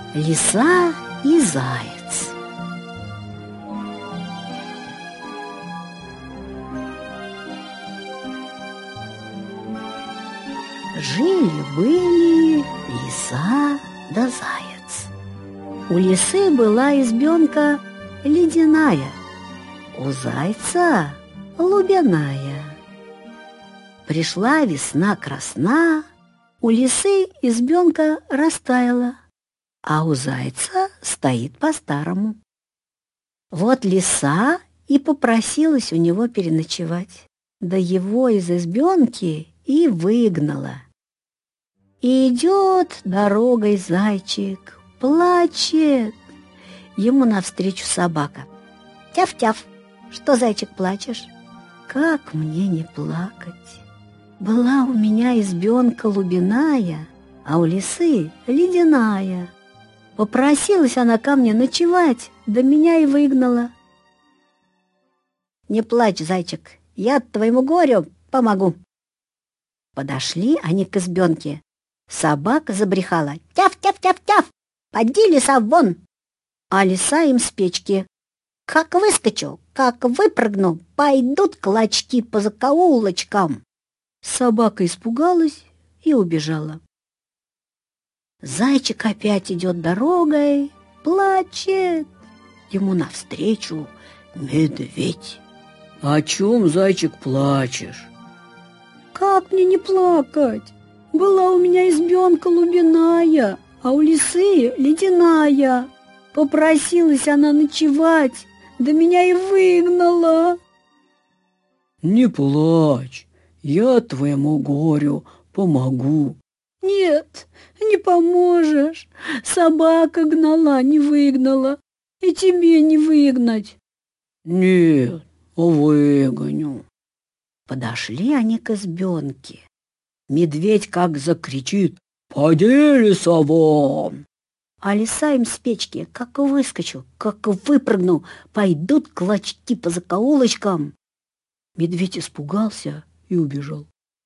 Лиса и заяц. Жили-были лиса да заяц. У лисы была избенка ледяная, у зайца лубяная. Пришла весна красна, у лисы избенка растаяла, а у зайца стоит по-старому. Вот лиса и попросилась у него переночевать, да его из избенки и выгнала. И идет дорогой зайчик, плачет. Ему навстречу собака. Тяф-тяф, что, зайчик, плачешь? Как мне не плакать? Была у меня избенка лубяная, а у лисы ледяная. Попросилась она ко мне ночевать, да меня и выгнала. Не плачь, зайчик, я твоему горю помогу. Подошли они к избенке. Собака забрехала. Тяф-тяф-тяф-тяф, поди, лиса, вон. А лиса им с печки. Как выскочу, как выпрыгну, пойдут клочки по закоулочкам. Собака испугалась и убежала. Зайчик опять идет дорогой, плачет. Ему навстречу медведь. О чем, зайчик, плачешь? Как мне не плакать? Была у меня избенка лубяная, а у лисы ледяная. Попросилась она ночевать, да меня и выгнала. Не плачь, я твоему горю помогу. Нет, не поможешь. Собака гнала, не выгнала. И тебе не выгнать. Нет, выгоню. Подошли они к избенке. Медведь как закричит: «Поди, лиса, вон!» А лиса им с печки как выскочил, как выпрыгнул, пойдут клочки по закоулочкам. Медведь испугался и убежал.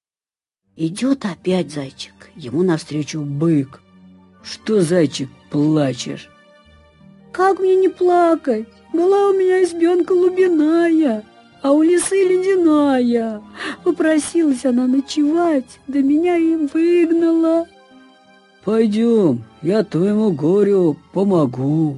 Идет опять зайчик, ему навстречу бык. Что, зайчик, плачешь? Как мне не плакать? Была у меня избенка лубяная, а у лисы ледяная. Попросилась она ночевать, да меня и выгнала. Пойдем, я твоему горю помогу.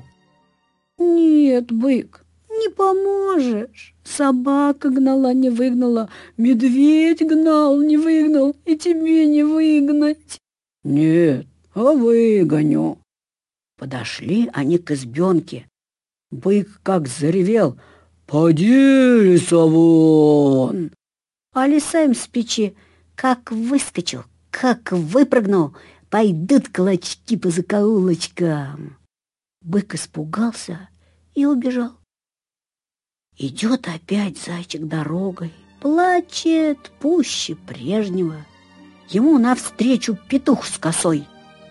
Нет, бык, не поможешь. Собака гнала, не выгнала, медведь гнал, не выгнал, и тебе не выгнать. Нет, выгоню. Подошли они к избенке. Бык как заревел: «Поди, лиса, вон!» А лиса им с печи как выскочил, как выпрыгнул, пойдут клочки по закоулочкам. Бык испугался и убежал. Идет опять зайчик дорогой, плачет пуще прежнего. Ему навстречу петух с косой.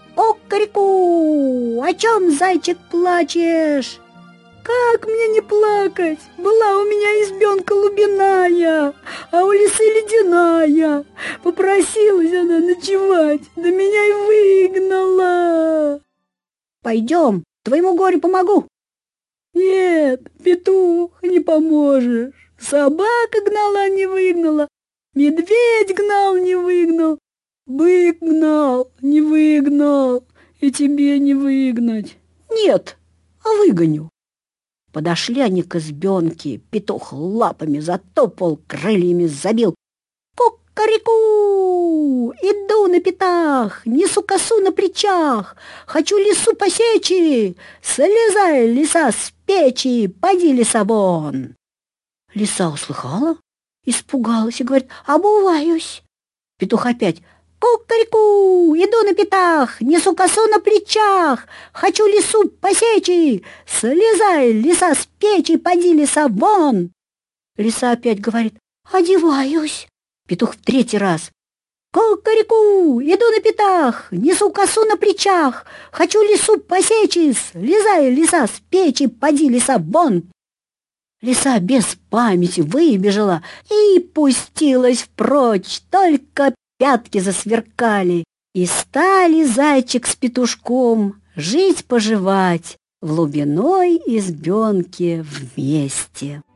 Кукареку, о чем, зайчик, плачешь? Как мне не плакать? Была у меня избенка лубяная, а у лисы ледяная. Попросилась она ночевать, да меня и выгнала. Пойдем, твоему горю помогу. Нет, петух, не поможешь. Собака гнала, не выгнала, медведь гнал, не выгнал, бык гнал, не выгнал, и тебе не выгнать. Нет, выгоню. Подошли они к избенке, петух лапами затопал, крыльями забил. Кукареку, иду на пятах, несу косу на плечах, хочу лису посечь, слезай, лиса, с печи, поди, лиса, вон. Лиса услыхала, испугалась и говорит: обуваюсь. Петух опять: кукареку, иду на пятах, несу косу на плечах, хочу лису посечь, слезай, лиса, с печи, поди, лиса, вон. Лиса опять говорит: одеваюсь. Петух в третий раз: кукареку, иду на пятах, несу косу на плечах, хочу лису посечь, слезай, лиса, с печи, поди, лиса, вон. Лиса без памяти выбежала и пустилась прочь, только пятки засверкали, и стали зайчик с петушком жить-поживать в лубиной избенке вместе.